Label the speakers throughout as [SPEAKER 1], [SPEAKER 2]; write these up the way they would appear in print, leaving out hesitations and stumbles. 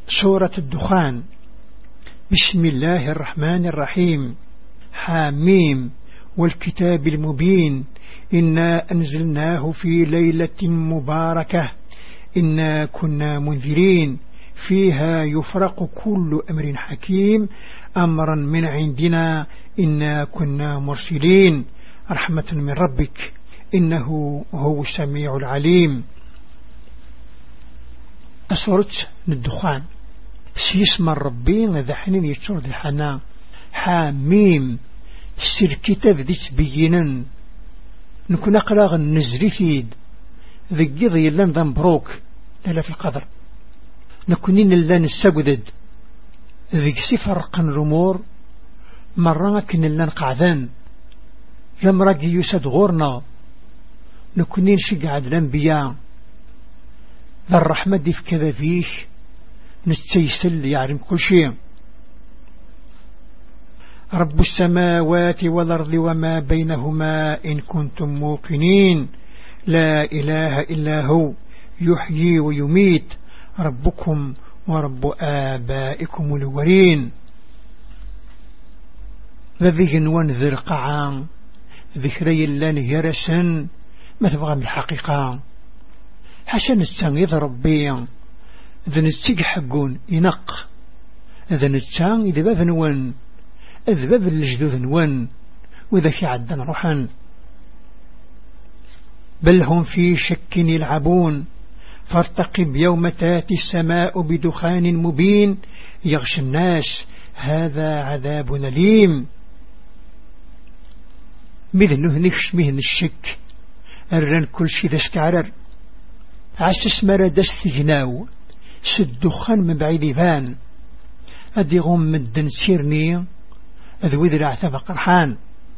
[SPEAKER 1] سورة الدخان. بسم الله الرحمن الرحيم. حاميم والكتاب المبين إنا أنزلناه في ليلة مباركة إنا كنا منذرين فيها يفرق كل أمر حكيم أمرا من عندنا إنا كنا مرسلين رحمة من ربك إنه هو السميع العليم. سورة الدخان سيسمى الربي ذا حنين يتشور ذي حنا. حاميم سير كتاب ذي تبينا نكون أقراغ النزري ثيد ذي قضي لن ذنبروك لا في القدر نكونين لن السجدد ذي سفرق الرمور مرة كن لن قعدان لمرق يسد غورنا نكونين شقعد الأنبياء ذا الرحمة دي في كذا فيه نستيسل يعلم كل شيء. رب السماوات والأرض وما بينهما إن كنتم موقنين لا إله إلا هو يحيي ويميت ربكم ورب آبائكم الأولين. ذي ونذر قعان ذكري اللان يرسن ما تبغى من الحقيقة حسن التنغيظ ربي ذا نتسيق حقون ينق ذا نتسان إذا باب نون إذا باب الجدود نون وإذا في عدن روحا بل هم في شك يلعبون فارتقب يوم تاتي السماء بدخان مبين يغشى الناس هذا عذاب أليم. مذنه نكش مهن الشك الرن كل شي ذا استعرر عسس مرد استغناو سدخان من بعيد فان أدي غم مدن سيرني أذوذ العتاب قرحان.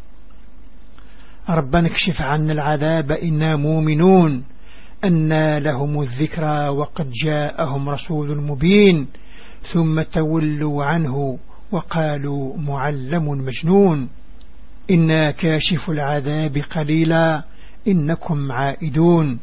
[SPEAKER 1] ربنا اكشف عنا العذاب إنا مؤمنون أن لهم الذكرى وقد جاءهم رسول مبين ثم تولوا عنه وقالوا معلم مجنون إنا كاشف العذاب قليلا إنكم عائدون.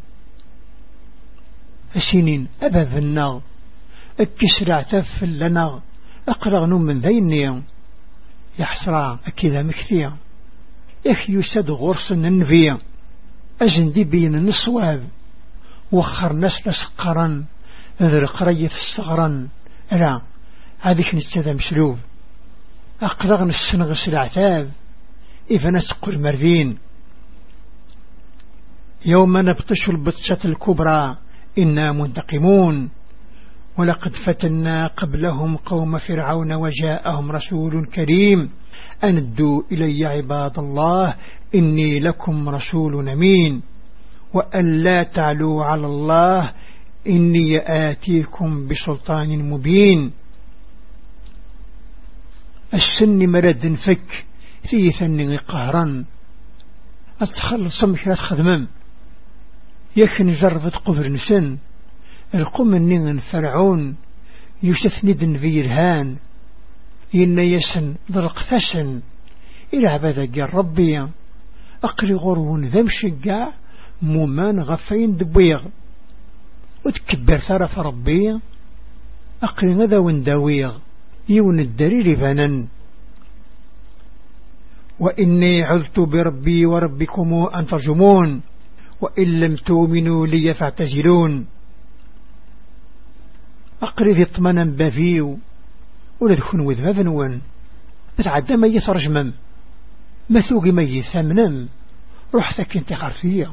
[SPEAKER 1] السنين أبذ النغ الكسر اعتف لنا أقرغ من ذيني يحسرا أكذا مكثيا إخ يسد غرس النبي أجندي بين النصواب وخر نسل سقرا ذر قرية الصغرا لا هذيك نستذى مسلوب أقرغ السنغس العتاب إذا نسقر مرذين يوم نبطش البطشة الكبرى إنا منتقمون ولقد فتنا قبلهم قوم فرعون وجاءهم رسول كريم أن ادوا إلي عباد الله إني لكم رسول أمين وأن لا تعلوا على الله إني آتيكم بسلطان مبين. السن مرد فك في ثن قهرا أتخلص مكرة خدمم يكن جرفت قبر نسن القم النين فرعون يستثند في الهان إن يسن ضرق ثسن إلى عبادة ربي أقل غرون ذم شقع مومان غفين دبيغ وتكبر ثرف ربي أقل نذا ونداويغ يون الدليل فنن. وإني عذت بربي وربكم أن ترجمون وإن لم تؤمنوا لي فاعتزلون. أقرذ اطمنا بافيو ولا تكون وذبابا نوان تتعدى ما يترجمم ما ثوقي ما يثمنم روحتك انت خرفية.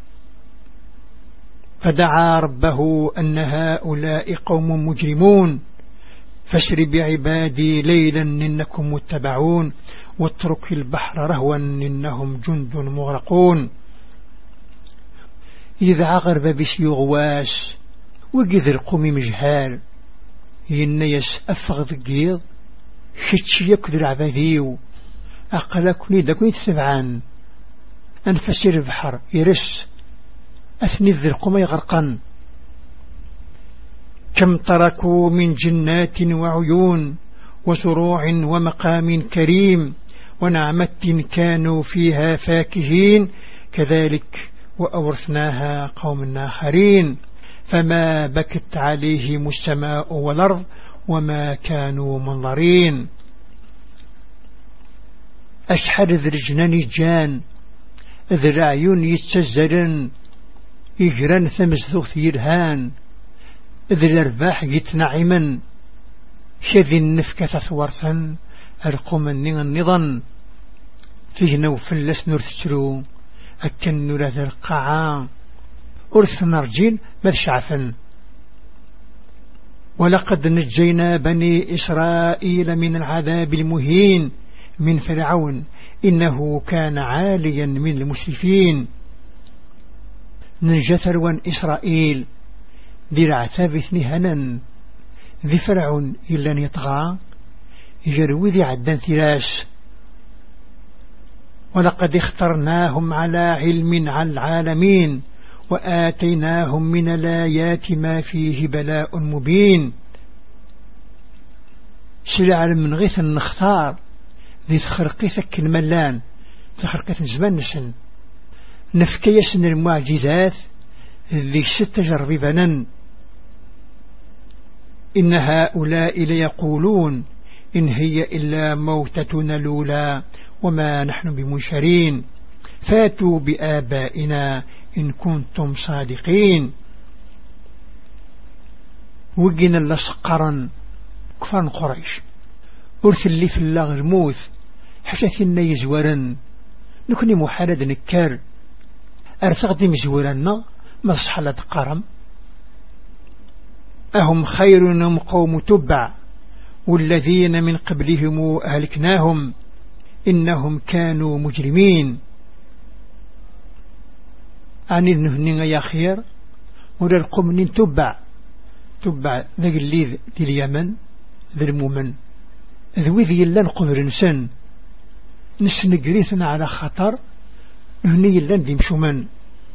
[SPEAKER 1] فدعا ربه أن هؤلاء قوم مجرمون فاشر بعبادي ليلا إنكم متبعون واترك البحر رهوا إنهم جند مغرقون. إذا عغرب بسي غواس وقذ القوم مجهال ينيس أفغذ قيض خدش يكذر عباديو أقلكني دكني تسبعان أنفسر البحر يرس أثني ذي القوم يغرقا. كم تركوا من جنات وعيون وزروع ومقام كريم ونعمة كانوا فيها فاكهين كذلك وأورثناها قوم آخرين فما بكت عليهم السماء والأرض وما كانوا منظرين. أشحر ذي رجنان جان ذي العيون يتسزرن يجران ثمزثوث يرهان ذي الأرباح يتنعمن شذي النفكة ثورثا أرقم النظن فيه نوفلس نرثترو أكن نرث القاعة أرث نرجين مذشعفا. ولقد نجينا بني إسرائيل من العذاب المهين من فرعون إنه كان عاليا من المسرفين. ننجى ثروان إسرائيل ذي العتاب ثنهنا ذي فرعون إلا يطغى يجروي ذي عدن ثلاث. ولقد اخترناهم على علم على العالمين وآتيناهم من الآيات ما فيه بلاء مبين. سلع من غيث نختار ذي تخرقي ثك الملان تخرقي زمان نسن نفكي سن المعجزات ذي 6 جربيبنا. إن هؤلاء ليقولون إن هي إلا موتتنا الأولى وما نحن بمنشرين فاتوا بآبائنا إن كنتم صادقين. وقنا لسقرا كفان قريش أرث اللي في الله الموت حشاثنا يزورا نكوني محارد نكار أرثغدي مزورنا مصحلة قرم. أهم خير قوم تبع والذين من قبلهم أهلكناهم إنهم كانوا مجرمين. عن النهن يا خير ولا القوم تبع ذاك اللي ذي اليمن ذي المؤمن ذوي ذي اللان قبر نسن قريثنا على خطر هني اللان ذي مشومن.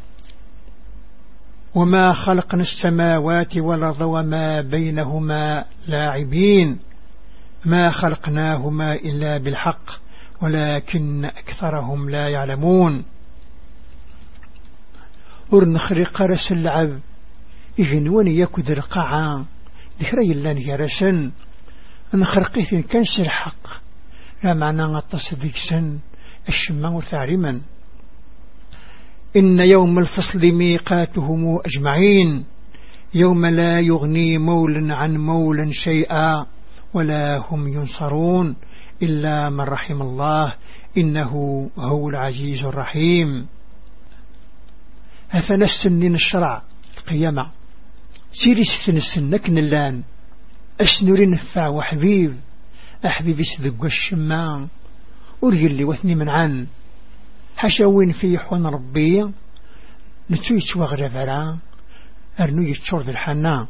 [SPEAKER 1] وما خلقنا السماوات والأرض وما بينهما لاعبين ما خلقناهما إلا بالحق ولكن أكثرهم لا يعلمون. ورنخرق رس اللعب إجنون يكذ القاعة ذكري اللان يرسن نخرقيث كنس الحق لا معنى التصديق سن الشماء وثارما. إن يوم الفصل ميقاتهم أجمعين يوم لا يغني مول عن مول شيئا ولا هم ينصرون إلا من رحم الله إنه هو العزيز الرحيم. أفنستنين الشرع القيامة سيري ستنسنك نلان أسنوري نفع وحبيب أحبيبي سذق الشماء أرجل لي وثني من عن حشاوين في حون ربي نتويت وغرف على أرنو يتشرد الحنان.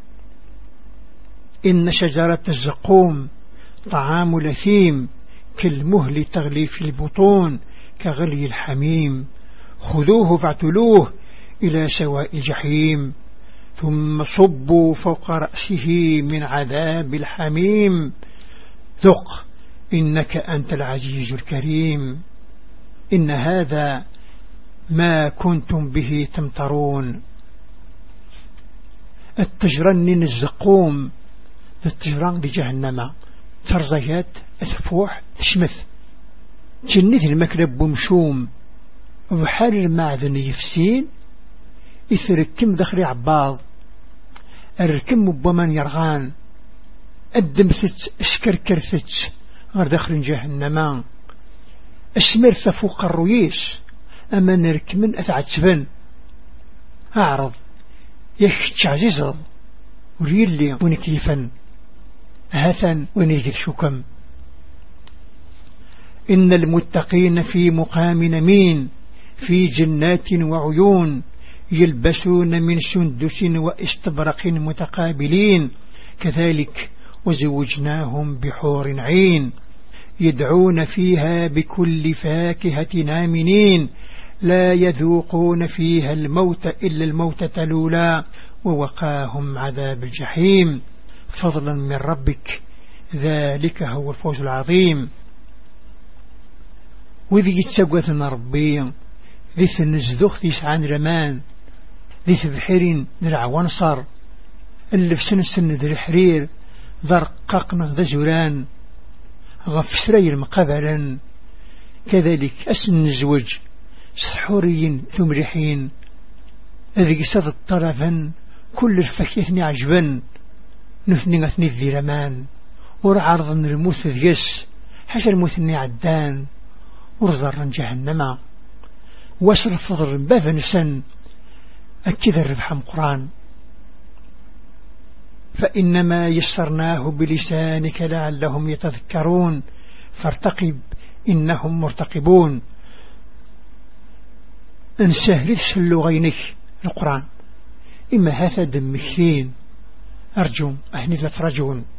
[SPEAKER 1] إن شجرة الزقوم طعام لثيم كالمهل تغلي في البطون كغلي الحميم خذوه فاعتلوه إلى سواء الجحيم ثم صبوا فوق رأسه من عذاب الحميم ذق إنك أنت العزيز الكريم. إن هذا ما كنتم به تمترون. التجرن الزقوم التجران دي جهنم ترزيات تفوح تشمث تشنث المكلب بمشوم وبحال المعدن يفسين يثركم دخلي عباض الركم بمن يرغان الدمثت اشكركرثت غير داخل جهنم اسمرت فوق الرويش أما نركمن أتعتبن أعرض يكتش عزيزر وريلي ونكيفا هثا ونيجد شكم. إن المتقين في مقام نمين في جنات وعيون يلبسون من سندس واستبرق متقابلين كذلك وزوجناهم بحور عين يدعون فيها بكل فاكهة آمنين لا يذوقون فيها الموت إلا الموتة الأولى ووقاهم عذاب الجحيم فضلا من ربك ذلك هو الفوز العظيم. وذي يتسقوثنا ربي ذي سنزدوخ تسعان رمان ذي تبحيرين درع ونصر اللي في سن ذي الحرير ذا رقاقنا ذا زولان غف سرير مقابلا كذلك أسن الزوج سحوريين ثمرحين ذي قصد الطرفا كل الفكيثني عجبا نثني غثني الذيرمان ورعرض الموت ذيس حشا الموثني عدان ورزر جهنم واسر فضر بابا نسن أكد الربح قرآن فإنما يسرناه بلسانك لعلهم يتذكرون فارتقب إنهم مرتقبون انسهل اللغينك القرآن إما هذا دمكثين أرجو أهني لا ترجون